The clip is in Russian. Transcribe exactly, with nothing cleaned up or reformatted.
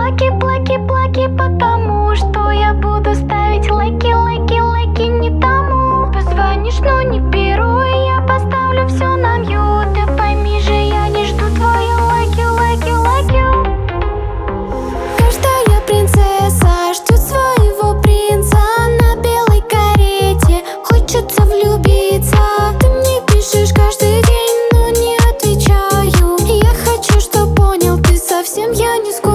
плаки, плаки, плаки, потому что я буду ставить лайки, лайки, лайки не тому. Позвонишь, но не беру, и я поставлю все на мьют. Ты пойми же, я не жду твои лайки, лайки, лайки. Каждая принцесса ждет своего принца на белой карете, хочется влюбиться. Ты мне пишешь каждый день, но не отвечаю. Я хочу, чтоб понял, ты совсем я не скучаю.